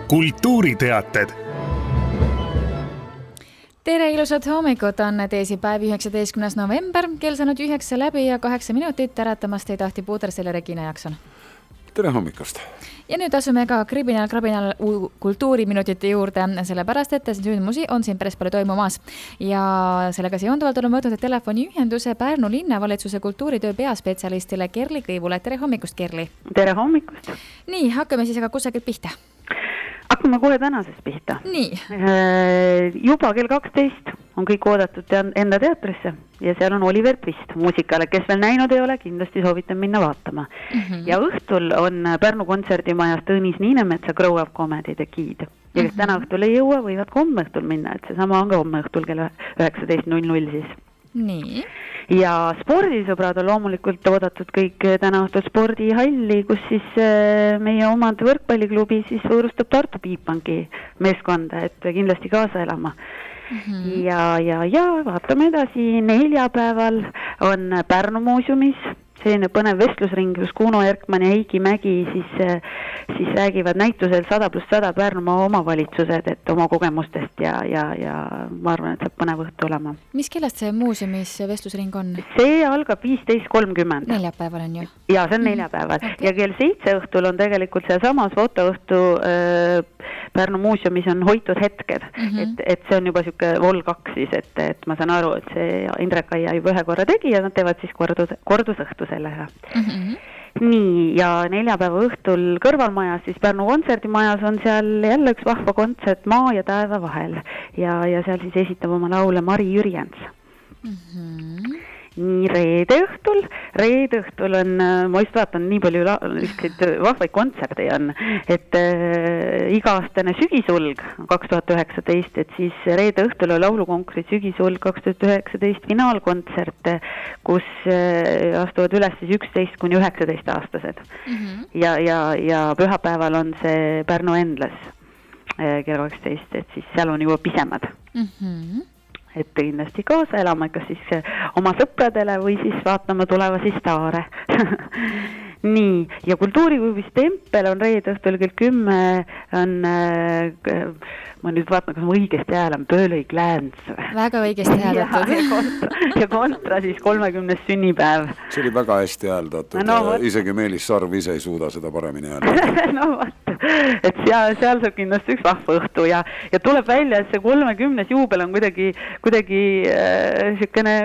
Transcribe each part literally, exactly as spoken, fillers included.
kultuuriteated. Tere ilusat hommikut, on teisipäev üheksateistkümnes november, kell saanud üheksa läbi ja kaheksa minutit äratamast ei tahti puuder selle Regina Jaakson. Tere hommikust! Ja nüüd asume ka Kribinal Krabinal kultuuriminutite juurde, sellepärast, et sündmusi on siin päris palju toimumas. Ja sellega seonduvalt oleme võtnud telefoniühenduse Pärnu linnavalitsuse kultuuritöö peaspetsialistile Kerli Kõivule. Tere hommikust, Kerli! Tere hommikust! Nii, hakkame siis aga kusagilt pihta. Hakkame kohe tänasest pihta. Nii. Juba kell kaksteist on kõik oodatud enda teatrisse ja seal on Oliver Twist muusikale, kes veel näinud ei ole, kindlasti soovitan minna vaatama. Mm-hmm. Ja õhtul on Pärnu kontserdimajas Tõnis Niinemetsa Grow Up Comedy The Kid. Ja kes mm-hmm. täna õhtul ei jõua, võivad ka homme õhtul minna, et see sama on ka homme õhtul kell üheksateist null null siis. Nii. Ja spordisõbrad on loomulikult oodatud kõik täna õhtul spordihalli, kus siis meie omad võrkpalliklubi siis võõrustab Tartu Bigbanki meeskonda, et kindlasti kaasa elama. Mm-hmm. Ja, ja, ja vaatame edasi, neljapäeval on Pärnu muuseumis selline põnev vestlusring, kus Kuno Erkman ja Heiki Mägi siis, siis räägivad näitusel sada pluss sada Pärnumaa omavalitsused, et oma kogemustest ja, ja, ja ma arvan, et saab põnev õhtu olema. Mis kellest see muuseumis vestlusring on? See algab viisteist kolmkümmend. Neljapäeval on ju? Ja, see on neljapäeval. Mm, okay. Ja kell seitse õhtul on tegelikult see samas fotoõhtu äh, Pärnu muuseumis on hoitud hetked, mm-hmm. et, et see on juba siuke vol kaks siis, et, et ma saan aru, et see Indrek Aia juba ühe korra tegi ja nad teevad siis kordus, kordusõhtu sellega. Mm-hmm. Nii, ja neljapäeva õhtul kõrvalmajas, siis Pärnu kontserdimajas on seal jälle üks vahva kontsert Maa ja taeva vahel ja, ja seal siis esitab oma laule Mari Jürjens. Mm-hmm. Nii, reede õhtul, reede õhtul on, ma just vaatan, nii palju la- vahvaid kontserte on, et äh, iga-aastane sügisulg kaks tuhat üheksateist, et siis reede õhtul on laulukonkursi sügisulg kaks tuhat üheksateist finaalkontsert, kus äh, astuvad üles siis üksteist kuni üheksateist aastased. Mm-hmm. Ja, ja, ja pühapäeval on see Pärnu Endles äh, kell kaksteist, et siis seal on juba pisemad. Mhm. Et kindlasti kaasa elama, kas siis oma sõpradele või siis vaatama tulevasi staare. Nii, ja kultuuriklubis Tempel on reede õhtul kell kümme on, ma nüüd vaatan, kas ma õigesti häälan, Pöölõi Glääns. Väga õigesti hääldatud. Ja, ja, kontra, ja kontra siis kolmekümnes sünnipäev. See oli väga hästi hääldatud, no, isegi Meelis Sarv ise ei suuda seda paremini hääldatud. No vaat, et seal, seal saab kindlasti üks vahva õhtu ja, ja tuleb välja, et see kolmekümnes juubel on kuidagi, kuidagi äh, siukene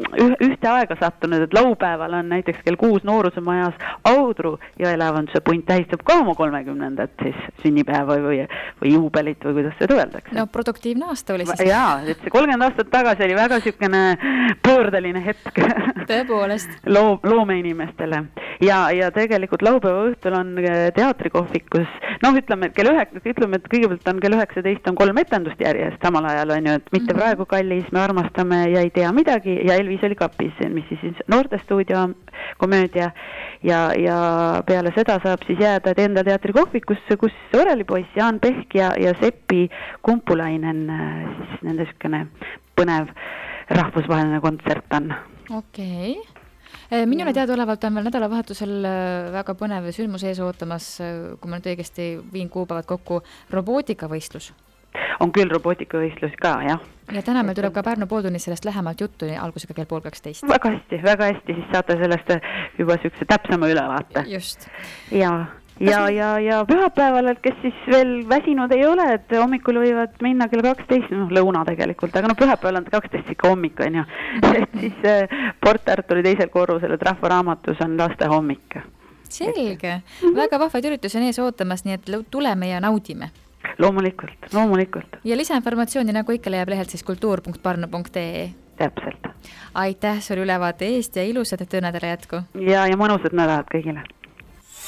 ühte aega sattunud, et laupäeval on näiteks kell kuus Noorusemajas Audru Jõeläevanduse punt tähistab ka oma kolmekümnendat siis sünnipäeva või, või juubelit või kuidas seda öeldakse. No produktiivne aasta oli siis. Jaa, et see kolmkümmend aastat tagasi oli väga siukene pöördeline hetk. Tõepoolest. Loo, loomeinimestele. Ja, ja tegelikult laupäeva õhtul on teatrikohvikus, noh ütleme, et kell üheksa, ütleme, et kõigepealt on kell üheksateist on kolm etendust järjest, samal ajal on ju, et mitte mm-hmm. praegu kallis, me armastame ja ei tea midagi ja Elvis oli kapis, mis siis noortestuudio komöödia ja, ja peale seda saab siis jääda enda teatrikohvikusse, kus Orelipoiss, Jaan Pehk ja, ja Seppi Kumpulainen siis nende sükene põnev rahvusvaheline kontsert on. Okei. Okay. Minule teadaolevalt on veel nädalavahetusel väga põnev sündmus ees ootamas, kui ma nüüd õigesti viin kuupäevad kokku, robootikavõistlus. On küll robootikavõistlus ka, jah. Ja täna meil tuleb ka Pärnu pooltunnis sellest lähemalt juttu algusega kell pool kaksteist. Väga hästi, väga hästi, siis saate sellest juba sükse täpsema ülevaate. Just. Ja, ja, ja, ja pühapäeval, et kes siis veel väsinud ei ole, et hommikul võivad minna kell kaksteist, noh lõuna tegelikult, aga no pühapäeval on kaksteist ikka hommik, on ju. Et siis Port Arturi teisel korrusel, et rahvaraamatus on laste hommik. Selge. Väga vahvaid üritusi on ees ootamas, nii et tuleme ja naudime. Loomulikult, loomulikult. Ja lisainformatsiooni nagu ikka leiab lehelt siis kultuur punkt parnu punkt ee. Täpselt. Aitäh sulle ülevaate eest ja ilusad töönädala jätku. Ja, ja mõnusad nädalad kõigile.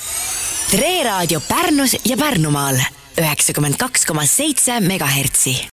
Tre Raadio Pärnus ja Pärnumaal üheksakümmend kaks koma seitse megahertsi.